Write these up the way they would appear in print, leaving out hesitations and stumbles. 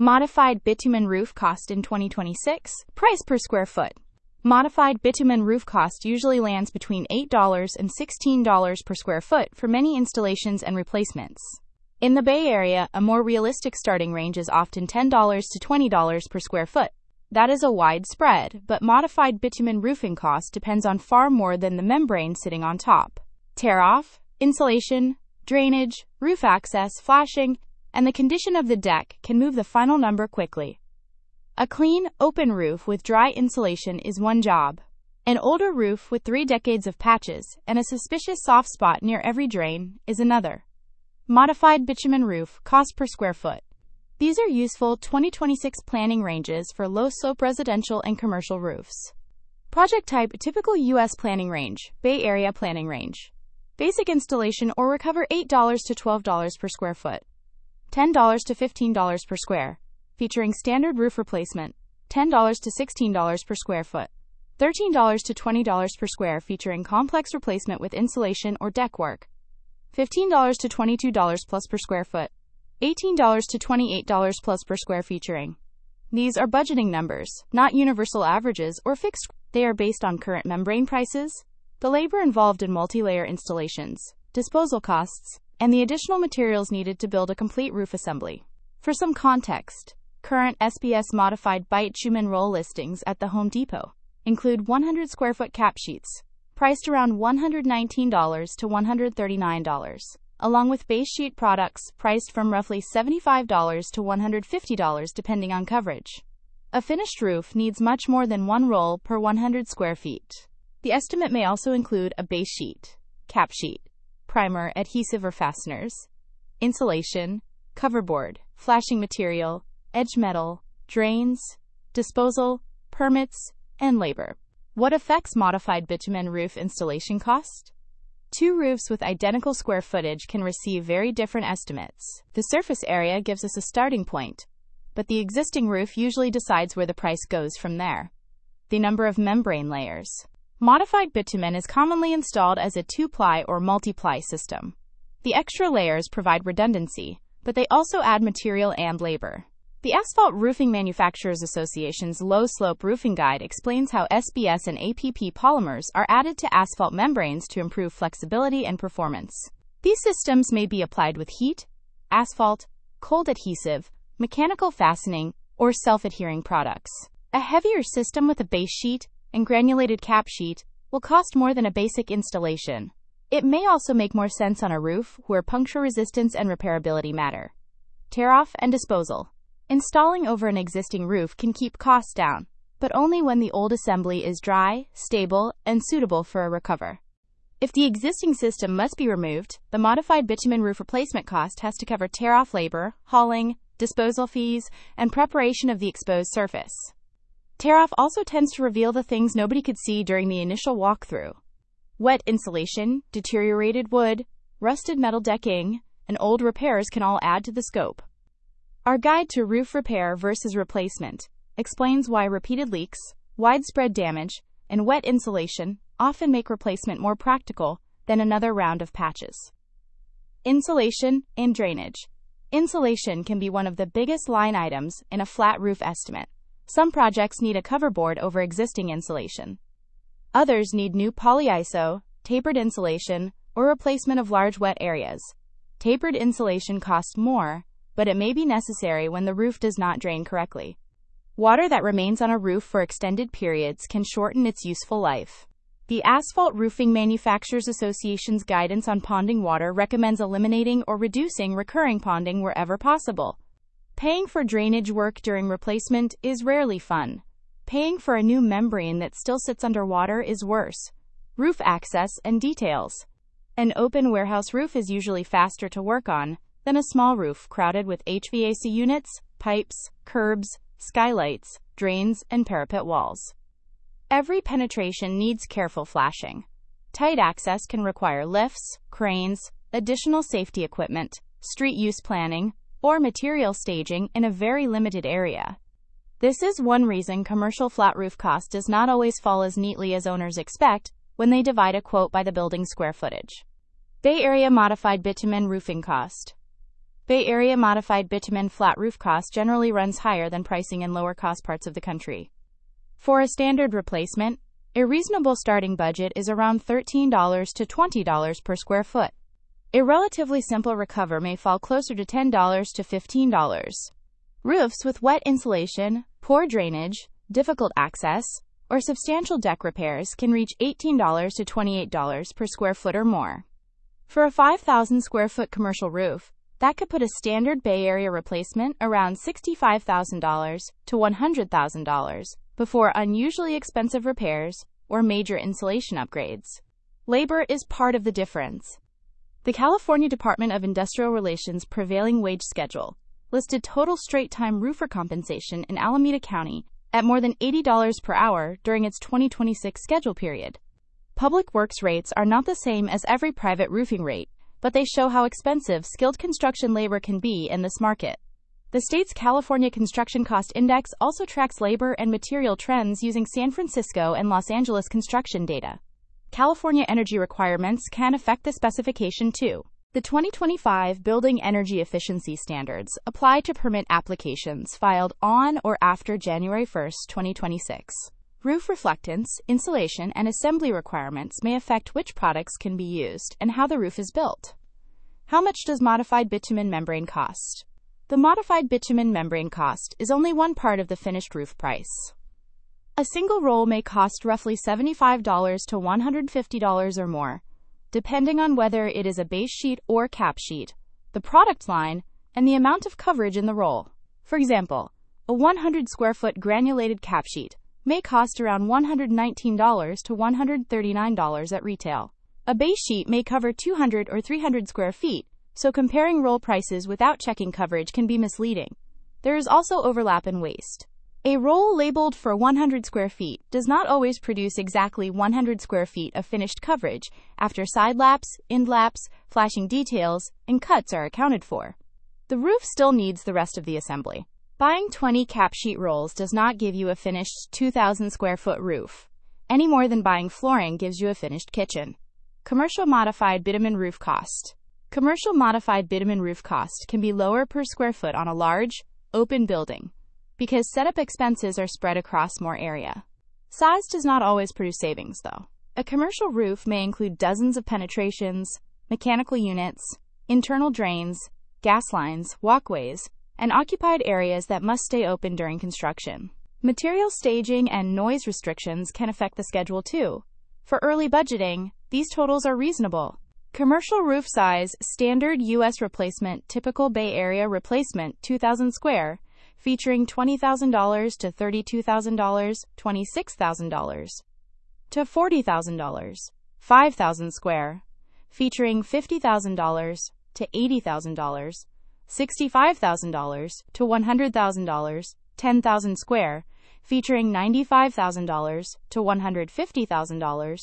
Modified bitumen roof cost in 2026. Price per square foot. Modified bitumen roof cost usually lands between $8 and $16 per square foot for many installations and replacements. In the Bay Area, a more realistic starting range is often $10 to $20 per square foot. That is a wide spread, but modified bitumen roofing cost depends on far more than the membrane sitting on top. Tear-off, insulation, drainage, roof access, flashing, and the condition of the deck can move the final number quickly. A clean, open roof with dry insulation is one job. An older roof with 3 decades of patches and a suspicious soft spot near every drain is another. Modified bitumen roof, cost per square foot. These are useful 2026 planning ranges for low-slope residential and commercial roofs. Project type, typical U.S. planning range, Bay Area planning range. Basic installation or recover $8 to $12 per square foot. $10 to $15 per square, featuring standard roof replacement. $10 to $16 per square foot. $13 to $20 per square, featuring complex replacement with insulation or deck work. $15 to $22 plus per square foot. $18 to $28 plus per square, featuring. These are budgeting numbers, not universal averages or fixed. They are based on current membrane prices, the labor involved in multi-layer installations, disposal costs, and the additional materials needed to build a complete roof assembly. For some context, current SBS modified bitumen roll listings at the Home Depot include 100 square foot cap sheets, priced around $119 to $139, along with base sheet products priced from roughly $75 to $150 depending on coverage. A finished roof needs much more than one roll per 100 square feet. The estimate may also include a base sheet, cap sheet, primer, adhesive or fasteners, insulation, coverboard, flashing material, edge metal, drains, disposal, permits, and labor. What affects modified bitumen roof installation cost? 2 roofs with identical square footage can receive very different estimates. The surface area gives us a starting point, but the existing roof usually decides where the price goes from there. The number of membrane layers. Modified bitumen is commonly installed as a 2-ply or multi-ply system. The extra layers provide redundancy, but they also add material and labor. The Asphalt Roofing Manufacturers Association's Low-Slope Roofing Guide explains how SBS and APP polymers are added to asphalt membranes to improve flexibility and performance. These systems may be applied with heat, asphalt, cold adhesive, mechanical fastening, or self-adhering products. A heavier system with a base sheet and granulated cap sheet will cost more than a basic installation. It may also make more sense on a roof where puncture resistance and repairability matter. Tear-off and disposal. Installing over an existing roof can keep costs down, but only when the old assembly is dry, stable, and suitable for a recover. If the existing system must be removed, the modified bitumen roof replacement cost has to cover tear-off labor, hauling, disposal fees, and preparation of the exposed surface. Tear-off also tends to reveal the things nobody could see during the initial walkthrough. Wet insulation, deteriorated wood, rusted metal decking, and old repairs can all add to the scope. Our guide to roof repair versus replacement explains why repeated leaks, widespread damage, and wet insulation often make replacement more practical than another round of patches. Insulation and drainage. Insulation can be one of the biggest line items in a flat roof estimate. Some projects need a coverboard over existing insulation. Others need new polyiso, tapered insulation, or replacement of large wet areas. Tapered insulation costs more, but it may be necessary when the roof does not drain correctly. Water that remains on a roof for extended periods can shorten its useful life. The Asphalt Roofing Manufacturers Association's guidance on ponding water recommends eliminating or reducing recurring ponding wherever possible. Paying for drainage work during replacement is rarely fun. Paying for a new membrane that still sits underwater is worse. Roof access and details. An open warehouse roof is usually faster to work on than a small roof crowded with HVAC units, pipes, curbs, skylights, drains, and parapet walls. Every penetration needs careful flashing. Tight access can require lifts, cranes, additional safety equipment, street use planning, or material staging in a very limited area. This is one reason commercial flat roof cost does not always fall as neatly as owners expect when they divide a quote by the building's square footage. Bay Area modified bitumen roofing cost. Bay Area modified bitumen flat roof cost generally runs higher than pricing in lower cost parts of the country. For a standard replacement, a reasonable starting budget is around $13 to $20 per square foot. A relatively simple recover may fall closer to $10 to $15. Roofs with wet insulation, poor drainage, difficult access, or substantial deck repairs can reach $18 to $28 per square foot or more. For a 5,000 square foot commercial roof, that could put a standard Bay Area replacement around $65,000 to $100,000 before unusually expensive repairs or major insulation upgrades. Labor is part of the difference. The California Department of Industrial Relations prevailing wage schedule listed total straight-time roofer compensation in Alameda County at more than $80 per hour during its 2026 schedule period. Public works rates are not the same as every private roofing rate, but they show how expensive skilled construction labor can be in this market. The state's California Construction Cost Index also tracks labor and material trends using San Francisco and Los Angeles construction data. California energy requirements can affect the specification too. The 2025 Building Energy Efficiency Standards apply to permit applications filed on or after January 1, 2026. Roof reflectance, insulation, and assembly requirements may affect which products can be used and how the roof is built. How much does modified bitumen membrane cost? The modified bitumen membrane cost is only one part of the finished roof price. A single roll may cost roughly $75 to $150 or more, depending on whether it is a base sheet or cap sheet, the product line, and the amount of coverage in the roll. For example, a 100 square foot granulated cap sheet may cost around $119 to $139 at retail. A base sheet may cover 200 or 300 square feet, so comparing roll prices without checking coverage can be misleading. There is also overlap in waste. A roll labeled for 100 square feet does not always produce exactly 100 square feet of finished coverage after side laps, end laps, flashing details, and cuts are accounted for. The roof still needs the rest of the assembly. Buying 20 cap sheet rolls does not give you a finished 2,000 square foot roof, any more than buying flooring gives you a finished kitchen. Commercial modified bitumen roof cost. Commercial modified bitumen roof cost can be lower per square foot on a large, open building, because setup expenses are spread across more area. Size does not always produce savings, though. A commercial roof may include dozens of penetrations, mechanical units, internal drains, gas lines, walkways, and occupied areas that must stay open during construction. Material staging and noise restrictions can affect the schedule too. For early budgeting, these totals are reasonable. Commercial roof size, standard U.S. replacement, typical Bay Area replacement, 2,000 square, featuring $20,000 to $32,000, $26,000 to $40,000. 5,000 square, featuring $50,000 to $80,000, $65,000 to $100,000. 10,000 square, featuring $95,000 to $150,000,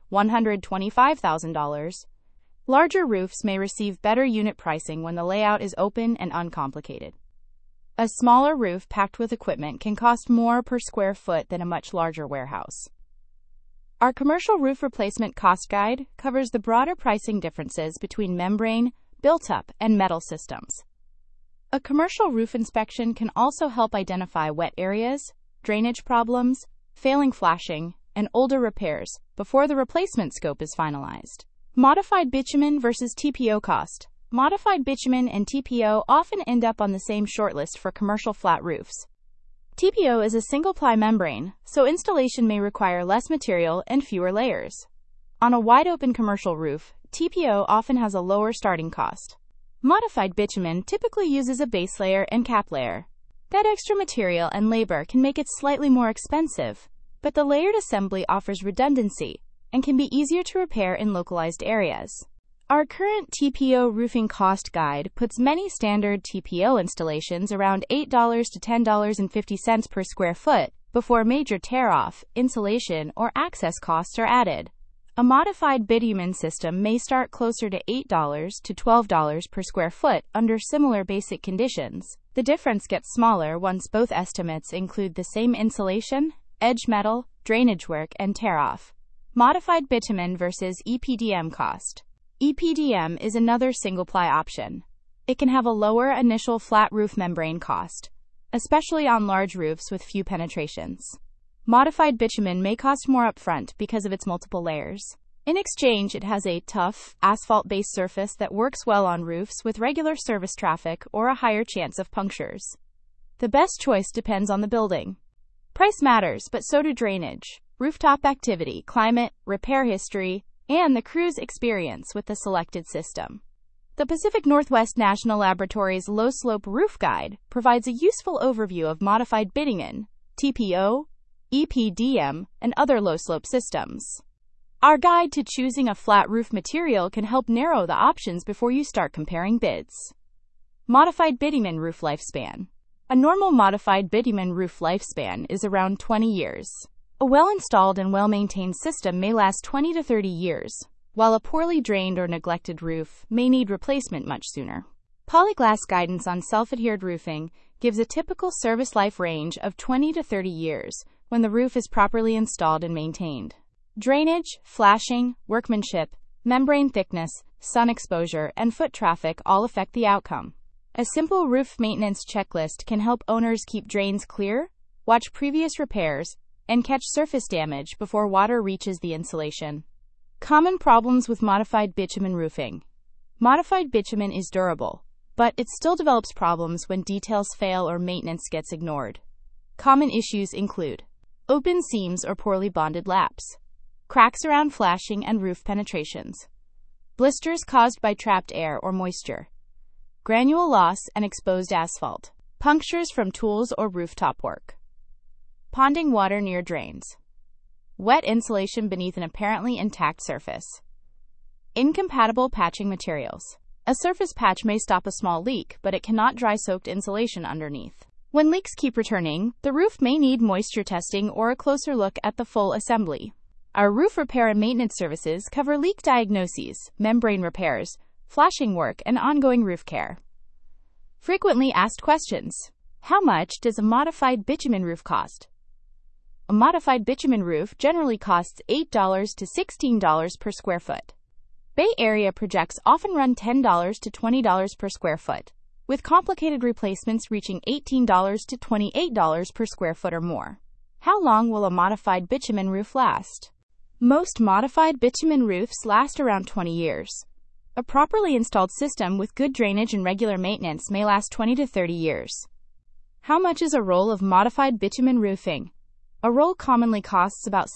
$125,000. Larger roofs may receive better unit pricing when the layout is open and uncomplicated. A smaller roof packed with equipment can cost more per square foot than a much larger warehouse. Our commercial roof replacement cost guide covers the broader pricing differences between membrane, built-up, and metal systems. A commercial roof inspection can also help identify wet areas, drainage problems, failing flashing, and older repairs before the replacement scope is finalized. Modified bitumen versus TPO cost. Modified bitumen and TPO often end up on the same shortlist for commercial flat roofs. TPO is a single-ply membrane, so installation may require less material and fewer layers. On a wide-open commercial roof, TPO often has a lower starting cost. Modified bitumen typically uses a base layer and cap layer. That extra material and labor can make it slightly more expensive, but the layered assembly offers redundancy and can be easier to repair in localized areas. Our current TPO roofing cost guide puts many standard TPO installations around $8 to $10.50 per square foot before major tear-off, insulation, or access costs are added. A modified bitumen system may start closer to $8 to $12 per square foot under similar basic conditions. The difference gets smaller once both estimates include the same insulation, edge metal, drainage work, and tear-off. Modified bitumen versus EPDM cost. EPDM is another single-ply option. It can have a lower initial flat roof membrane cost, especially on large roofs with few penetrations. Modified bitumen may cost more upfront because of its multiple layers. In exchange, it has a tough, asphalt-based surface that works well on roofs with regular service traffic or a higher chance of punctures. The best choice depends on the building. Price matters, but so do drainage, rooftop activity, climate, repair history, and the crew's experience with the selected system. The Pacific Northwest National Laboratory's Low Slope Roof Guide provides a useful overview of modified bitumen, TPO, EPDM, and other low-slope systems. Our guide to choosing a flat roof material can help narrow the options before you start comparing bids. Modified bitumen roof lifespan. A normal modified bitumen roof lifespan is around 20 years. A well-installed and well-maintained system may last 20 to 30 years, while a poorly drained or neglected roof may need replacement much sooner. Polyglass guidance on self-adhered roofing gives a typical service life range of 20 to 30 years when the roof is properly installed and maintained. Drainage, flashing, workmanship, membrane thickness, sun exposure, and foot traffic all affect the outcome. A simple roof maintenance checklist can help owners keep drains clear, watch previous repairs, and catch surface damage before water reaches the insulation. Common problems with modified bitumen roofing. Modified bitumen is durable, but it still develops problems when details fail or maintenance gets ignored. Common issues include open seams or poorly bonded laps, cracks around flashing and roof penetrations, blisters caused by trapped air or moisture, granule loss and exposed asphalt, punctures from tools or rooftop work, ponding water near drains, wet insulation beneath an apparently intact surface, incompatible patching materials. A surface patch may stop a small leak, but it cannot dry soaked insulation underneath. When leaks keep returning, the roof may need moisture testing or a closer look at the full assembly. Our roof repair and maintenance services cover leak diagnoses, membrane repairs, flashing work, and ongoing roof care. Frequently asked questions. How much does a modified bitumen roof cost? A modified bitumen roof generally costs $8 to $16 per square foot. Bay Area projects often run $10 to $20 per square foot, with complicated replacements reaching $18 to $28 per square foot or more. How long will a modified bitumen roof last? Most modified bitumen roofs last around 20 years. A properly installed system with good drainage and regular maintenance may last 20 to 30 years. How much is a roll of modified bitumen roofing? A roll commonly costs about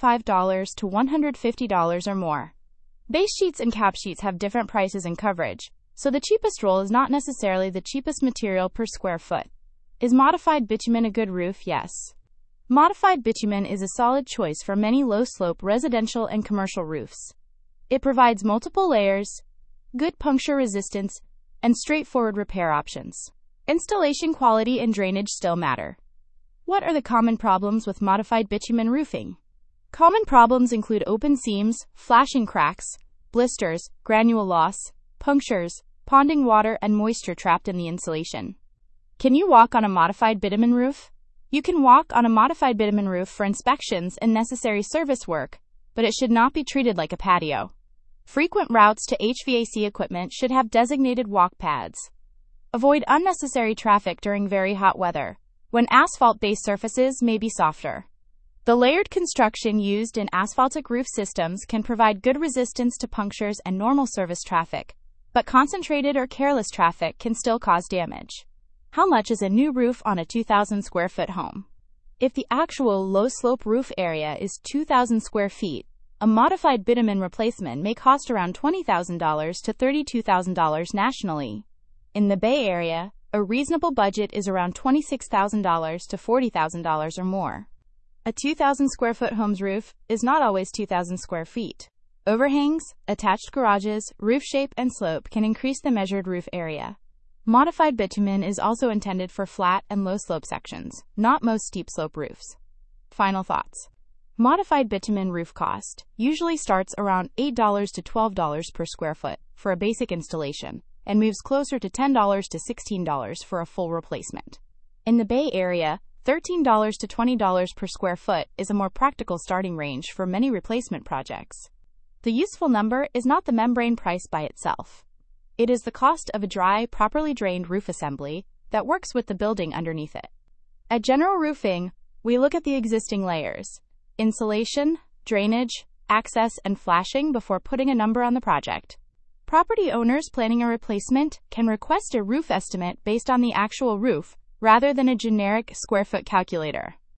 $75 to $150 or more. Base sheets and cap sheets have different prices and coverage, so the cheapest roll is not necessarily the cheapest material per square foot. Is modified bitumen a good roof? Yes. Modified bitumen is a solid choice for many low-slope residential and commercial roofs. It provides multiple layers, good puncture resistance, and straightforward repair options. Installation quality and drainage still matter. What are the common problems with modified bitumen roofing? Common problems include open seams, flashing cracks, blisters, granule loss, punctures, ponding water, and moisture trapped in the insulation. Can you walk on a modified bitumen roof? You can walk on a modified bitumen roof for inspections and necessary service work, but it should not be treated like a patio. Frequent routes to HVAC equipment should have designated walk pads. Avoid unnecessary traffic during very hot weather, when asphalt-based surfaces may be softer. The layered construction used in asphaltic roof systems can provide good resistance to punctures and normal service traffic, but concentrated or careless traffic can still cause damage. How much is a new roof on a 2,000 square foot home? If the actual low-slope roof area is 2,000 square feet, a modified bitumen replacement may cost around $20,000 to $32,000 nationally. In the Bay Area, a reasonable budget is around $26,000 to $40,000 or more. A 2,000 square foot home's roof is not always 2,000 square feet. Overhangs, attached garages, roof shape, and slope can increase the measured roof area. Modified bitumen is also intended for flat and low-slope sections, not most steep-slope roofs. Final thoughts. Modified bitumen roof cost usually starts around $8 to $12 per square foot for a basic installation and moves closer to $10 to $16 for a full replacement. In the Bay Area, $13 to $20 per square foot is a more practical starting range for many replacement projects. The useful number is not the membrane price by itself. It is the cost of a dry, properly drained roof assembly that works with the building underneath it. At General Roofing, we look at the existing layers: insulation, drainage, access, and flashing before putting a number on the project. Property owners planning a replacement can request a roof estimate based on the actual roof rather than a generic square foot calculator.